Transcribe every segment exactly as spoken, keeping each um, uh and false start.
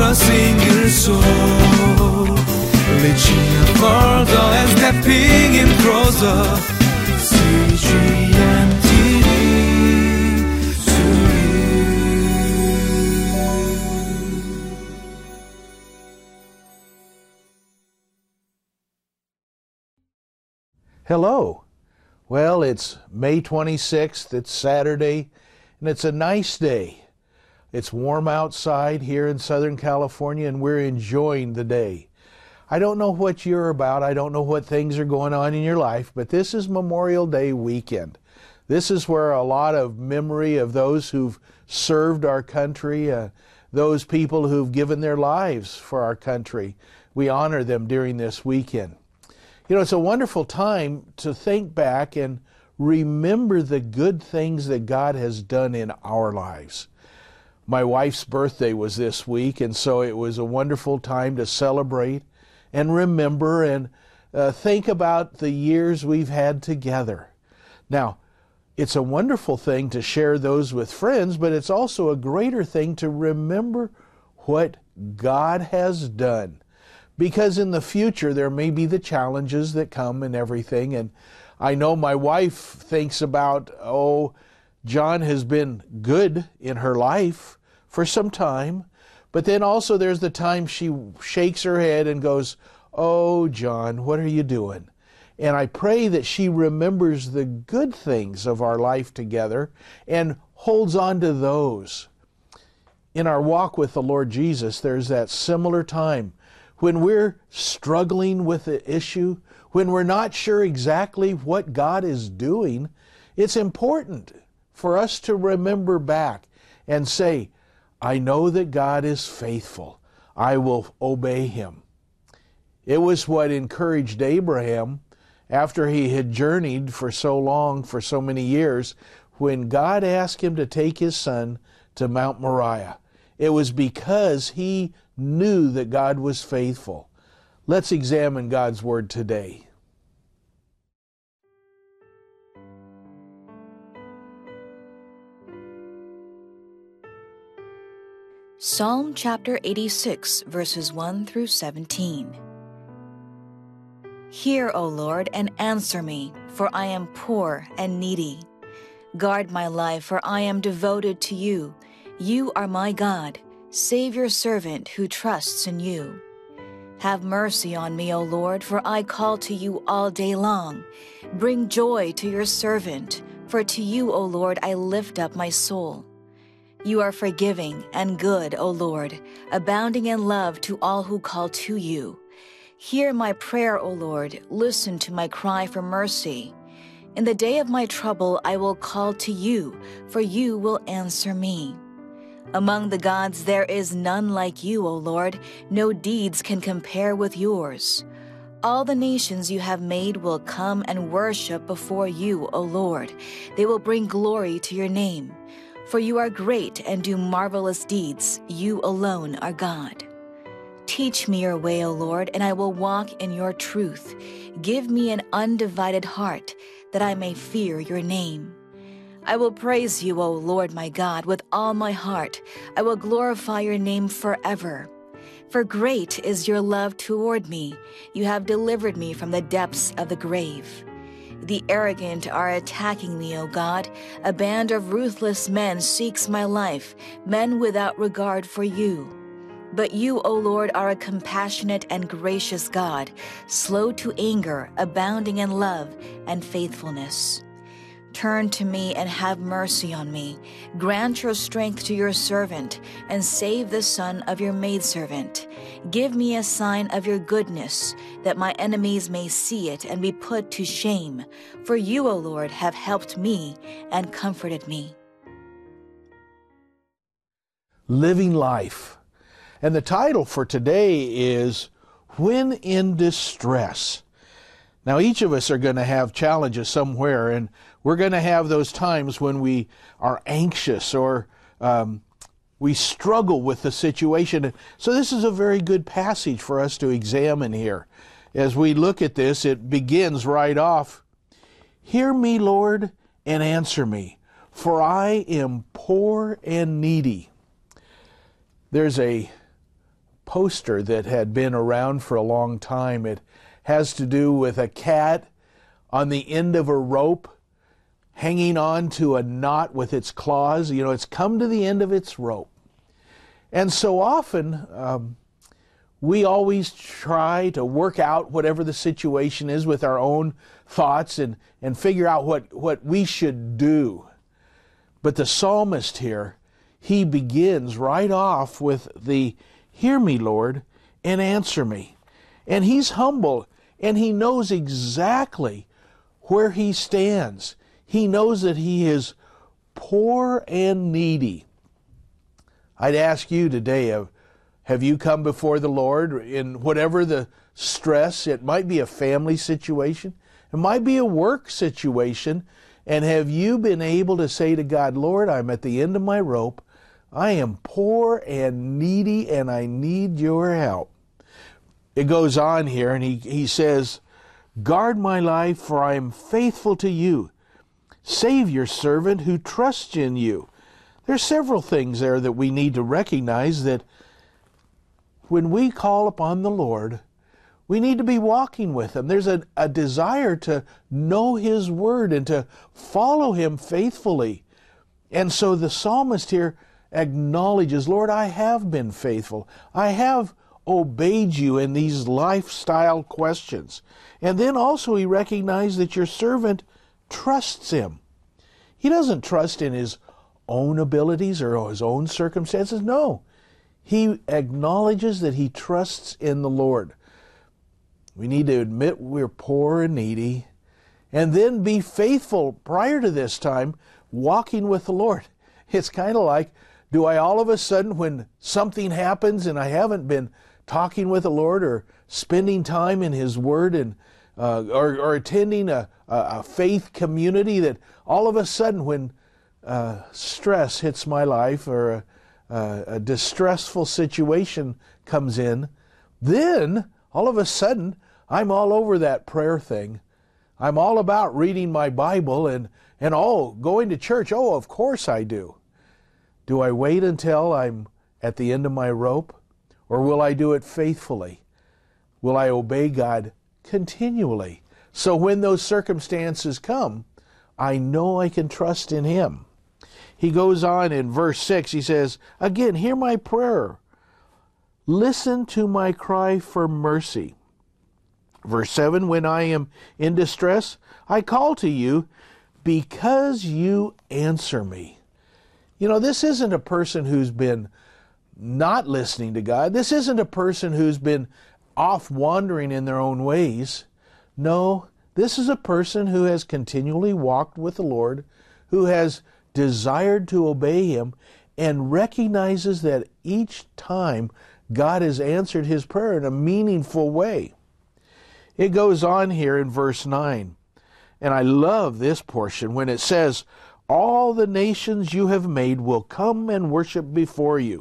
a single soul, reaching out further and stepping in closer. C G N T V to you. Hello. Well, it's May twenty-sixth, it's Saturday, and it's a nice day. It's warm outside here in Southern California, and we're enjoying the day. I don't know what you're about, I don't know what things are going on in your life, but this is Memorial Day weekend. This is where a lot of memory of those who've served our country, uh, those people who've given their lives for our country, we honor them during this weekend. You know, it's a wonderful time to think back and remember the good things that God has done in our lives. My wife's birthday was this week, and so it was a wonderful time to celebrate and remember and uh, think about the years we've had together. Now, it's a wonderful thing to share those with friends, but it's also a greater thing to remember what God has done. Because in the future, there may be the challenges that come and everything. And I know my wife thinks about, oh, John has been good in her life for some time. But then also there's the time she shakes her head and goes, oh, John, what are you doing? And I pray that she remembers the good things of our life together and holds on to those. In our walk with the Lord Jesus, there's that similar time when we're struggling with the issue, when we're not sure exactly what God is doing. It's important for us to remember back and say, I know that God is faithful. I will obey Him. It was what encouraged Abraham after he had journeyed for so long, for so many years, when God asked him to take his son to Mount Moriah. It was because he knew that God was faithful. Let's examine God's Word today. Psalm chapter eighty-six, verses one through seventeen. Hear, O Lord, and answer me, for I am poor and needy. Guard my life, for I am devoted to you. You are my God. Save your servant who trusts in you. Have mercy on me, O Lord, for I call to you all day long. Bring joy to your servant, for to you, O Lord, I lift up my soul. You are forgiving and good, O Lord, abounding in love to all who call to you. Hear my prayer, O Lord, listen to my cry for mercy. In the day of my trouble I will call to you, for you will answer me. Among the gods there is none like you, O Lord, no deeds can compare with yours. All the nations you have made will come and worship before you, O Lord. They will bring glory to your name. For you are great and do marvelous deeds. You alone are God. Teach me your way, O Lord, and I will walk in your truth. Give me an undivided heart, that I may fear your name. I will praise you, O Lord my God, with all my heart. I will glorify your name forever. For great is your love toward me. You have delivered me from the depths of the grave. The arrogant are attacking me, O God. A band of ruthless men seeks my life, men without regard for you. But you, O Lord, are a compassionate and gracious God, slow to anger, abounding in love and faithfulness. Turn to me and have mercy on me. Grant your strength to your servant, and save the son of your maidservant. Give me a sign of your goodness, that my enemies may see it and be put to shame. For you, O Lord, have helped me and comforted me. Living life. And the title for today is When in Distress. Now, each of us are going to have challenges somewhere, and we're going to have those times when we are anxious or um, we struggle with the situation. So this is a very good passage for us to examine here. As we look at this, it begins right off, Hear me, Lord, and answer me, for I am poor and needy. There's a poster that had been around for a long time. It has to do with a cat on the end of a rope hanging on to a knot with its claws. You know, it's come to the end of its rope. And so often, um, we always try to work out whatever the situation is with our own thoughts and, and figure out what, what we should do. But the psalmist here, he begins right off with the, "Hear me, Lord, and answer me." And he's humble, and he knows exactly where he stands. He knows that he is poor and needy. I'd ask you today, have, have you come before the Lord in whatever the stress? It might be a family situation. It might be a work situation. And have you been able to say to God, "Lord, I'm at the end of my rope. I am poor and needy, and I need your help"? It goes on here, and he, he says, "Guard my life, for I am faithful to you. Save your servant who trusts in you." There's several things there that we need to recognize, that when we call upon the Lord, we need to be walking with Him. There's a, a desire to know His Word and to follow Him faithfully. And so the psalmist here acknowledges, "Lord, I have been faithful. I have obeyed you in these lifestyle questions." And then also he recognized that your servant trusts Him. He doesn't trust in his own abilities or his own circumstances. No. He acknowledges that he trusts in the Lord. We need to admit we're poor and needy, and then be faithful prior to this time, walking with the Lord. It's kind of like, do I all of a sudden, when something happens and I haven't been talking with the Lord or spending time in His Word and uh, or, or attending a, a faith community, that all of a sudden when uh, stress hits my life or a, a, a distressful situation comes in, then all of a sudden I'm all over that prayer thing. I'm all about reading my Bible and, and oh, going to church. Oh, of course I do. Do I wait until I'm at the end of my rope? Or will I do it faithfully? Will I obey God continually? So when those circumstances come, I know I can trust in Him. He goes on in verse six, he says, "Again, hear my prayer. Listen to my cry for mercy." Verse seven, "When I am in distress, I call to you because you answer me." You know, this isn't a person who's been not listening to God. This isn't a person who's been off wandering in their own ways. No, this is a person who has continually walked with the Lord, who has desired to obey Him, and recognizes that each time God has answered his prayer in a meaningful way. It goes on here in verse nine, and I love this portion when it says, "All the nations you have made will come and worship before you."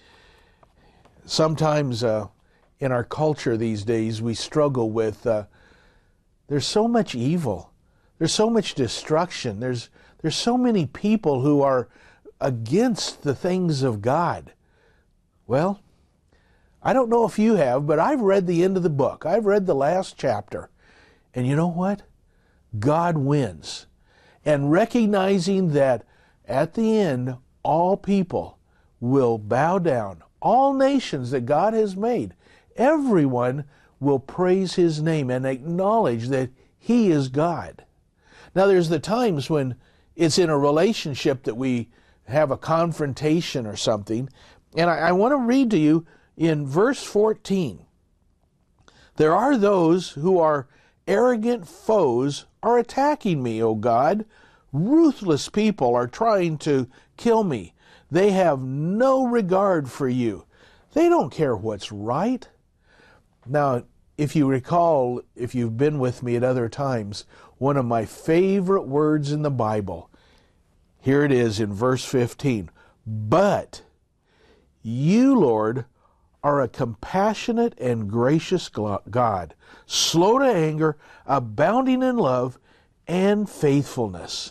Sometimes uh, in our culture these days we struggle with, uh, there's so much evil, there's so much destruction, there's, there's so many people who are against the things of God. Well, I don't know if you have, but I've read the end of the book. I've read the last chapter. And you know what? God wins. And recognizing that at the end, all people will bow down. All nations that God has made, everyone will praise His name and acknowledge that He is God. Now there's the times when it's in a relationship that we have a confrontation or something. And I, I want to read to you in verse fourteen. "There are those who are arrogant foes are attacking me, O God. Ruthless people are trying to kill me. They have no regard for you. They don't care what's right." Now, if you recall, if you've been with me at other times, one of my favorite words in the Bible, here it is in verse fifteen. "But you, Lord, are a compassionate and gracious God, slow to anger, abounding in love and faithfulness."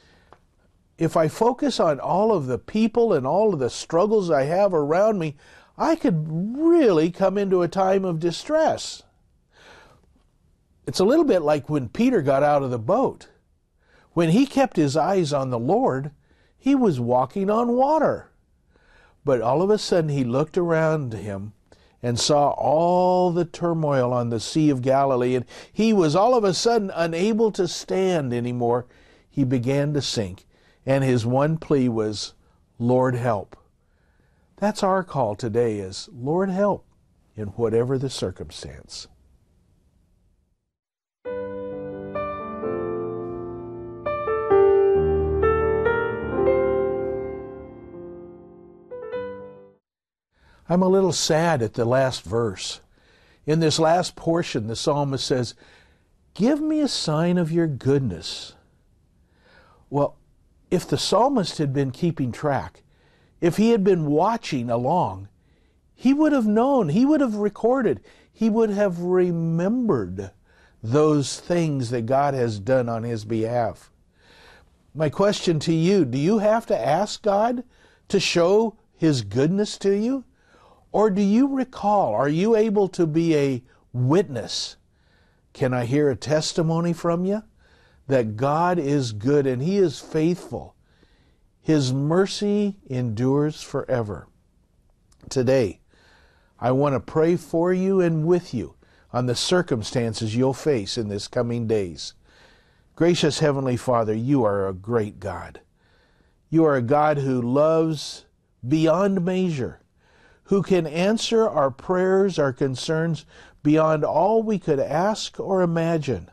If I focus on all of the people and all of the struggles I have around me, I could really come into a time of distress. It's a little bit like when Peter got out of the boat. When he kept his eyes on the Lord, he was walking on water. But all of a sudden he looked around him and saw all the turmoil on the Sea of Galilee, and he was all of a sudden unable to stand anymore. He began to sink, and his one plea was, Lord, help. That's our call today, is Lord, help in whatever the circumstance. I'm a little sad at the last verse. In this last portion, the psalmist says, give me a sign of your goodness. Well, if the psalmist had been keeping track, if he had been watching along, he would have known, he would have recorded, he would have remembered those things that God has done on his behalf. My question to you, do you have to ask God to show his goodness to you? Or do you recall, are you able to be a witness? Can I hear a testimony from you that God is good and he is faithful? His mercy endures forever. Today, I want to pray for you and with you on the circumstances you'll face in this coming days. Gracious Heavenly Father, you are a great God. You are a God who loves beyond measure, who can answer our prayers, our concerns, beyond all we could ask or imagine.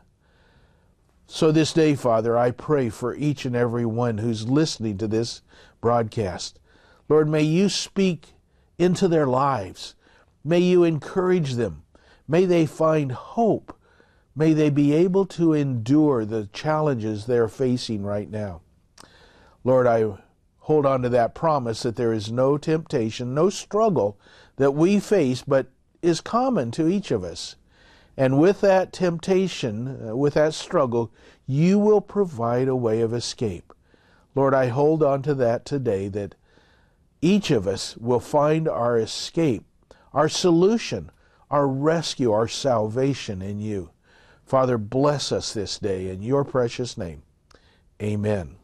So this day, Father, I pray for each and every one who's listening to this broadcast. Lord, may you speak into their lives. May you encourage them. May they find hope. May they be able to endure the challenges they're facing right now. Lord, I hold on to that promise that there is no temptation, no struggle that we face, but is common to each of us. And with that temptation, uh, with that struggle, you will provide a way of escape. Lord, I hold on to that today, that each of us will find our escape, our solution, our rescue, our salvation in you. Father, bless us this day in your precious name. Amen.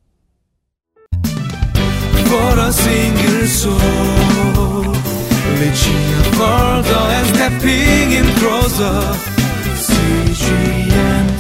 For a single soul, reaching further and stepping in closer, C G N